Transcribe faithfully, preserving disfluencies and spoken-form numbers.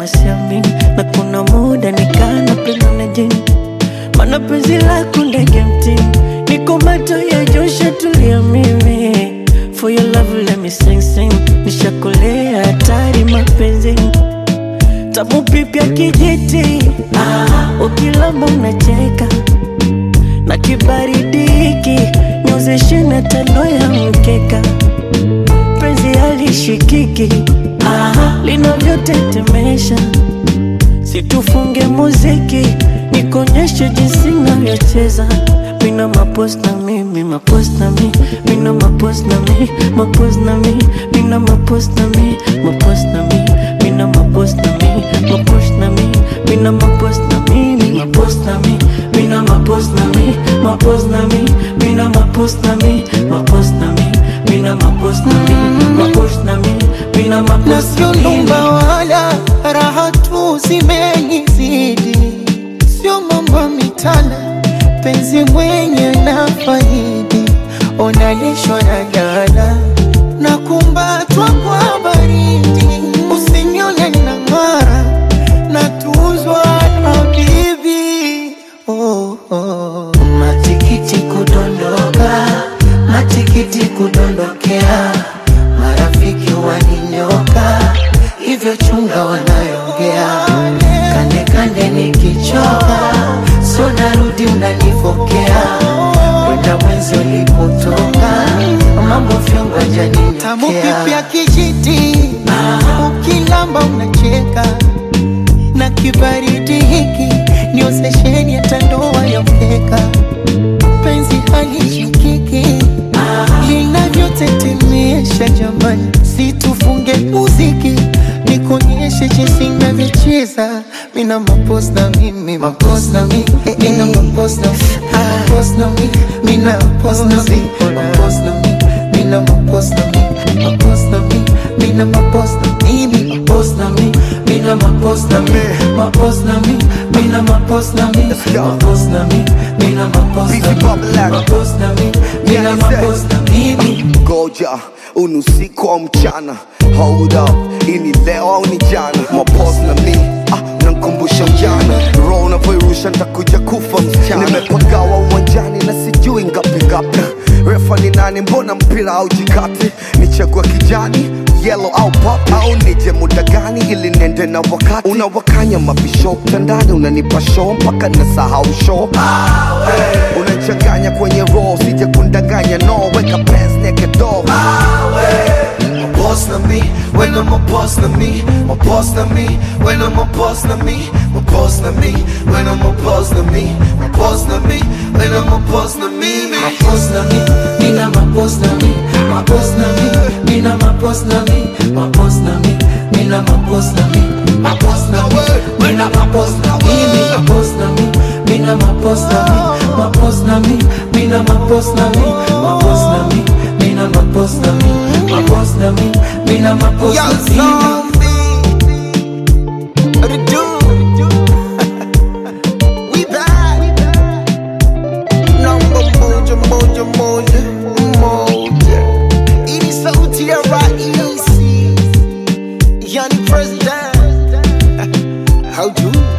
siamini, na kuna muda nikana penda na jini. Mana penzi lako ndege mtini, niko macho ya Joshua tulia mimi. For your love let me sing sing, nishakolea hatari mapenzi. Tamu pipya kijiti, ah, ukilamba unacheka. Na kibaridi hiki, nyozeshe na tando ya mkeka. Penzi halishikiki, ah, linavyotetemesha. Situfunge muziki, nikonyeshe jinsi navyocheza. Mina mapos na mi, mi mapos na mi. Mina mapos na mi, mapos na mi. Mina mapos na mi, mapos na mi. Mina mapos na mi, mapos na mi. Mina mapos na mi, mi mapos na mi. Mina mapos na mi, mapos na mi. Mina mapos na mi, mapos na mi. Mina mapos na mi, mapos na mi. Mina mapos na mi. Lumba wala raha tu zimenizidi, sio mambo mitana, penzi mwenye na faidi. Onalishwa na gala na kumbatwa kwa baridi, usinione na ngara na tuzwa na bibi. Oh, oh. Matikiti kudondoka, matikiti kudondokea, marafiki waninyoka, hivyo chunga wanayongea. Kande kande nikichoka, so narudi unanifokea. Wenda mwenzi ulipotoka, mambo fyongo janinyoka. Tamu pipya kijiti, ukilamba unacheka. Na kibaridi hiki, niozesheni hata ndoa ya mkeka. Penzi halishikiki, linavyotetemesha jamani. Situfunge muziki, nikonyeshe jinsi navyocheza. Mina mapos na mi, mi mapos na mi. Mina mapos na mi, mapos na mi. Mina mapos na mi, mapos na mi. Mina mapos na mi, mapos na mi. Mina mapos na mi, mi mapos na mi. Mina mapos na mi, mapos na mi. Mina mapos na mi, mapos na mi. Mina mapos na mi, mapos na mi. Mina mapos na mi. Goja, unusiku wa mchana. Hold up, ini leo au ni jana. Mapos na mi, ah, nankumbusha mjana. Roho navoirusha ntakuja kufa msichana. Nimepagawa uwanjani na sijui ngapi ngapi. Refa ni nani, mbona mpira au jikati? Nichagua kijani, yellow au pop, au nije muda gani ili nende na wakati? Unawakanya mabisho mtandani, unanipa show mpaka nasahau show. Unachanganya kwenye roll, sije kundanganya no. Weka pants naked door. My boss na me, when I'm a boss na me. My boss na me, when I'm a boss na me. My boss na me, when I'm a boss na me. My boss na me, when I'm a boss na me. My boss na me, mina my boss na me. My boss na me, mina my boss na me. My boss na me, mina my boss na me. My boss na me, mina my boss na me. My boss na me, mina my boss na me. My boss na me, mina my boss na me. My boss na me, mina my boss na me. My boss na me, mina my boss na me. What it do? We back. Number moja, moja, moja, moja. Ini sauti ya raisi, yani president. How do?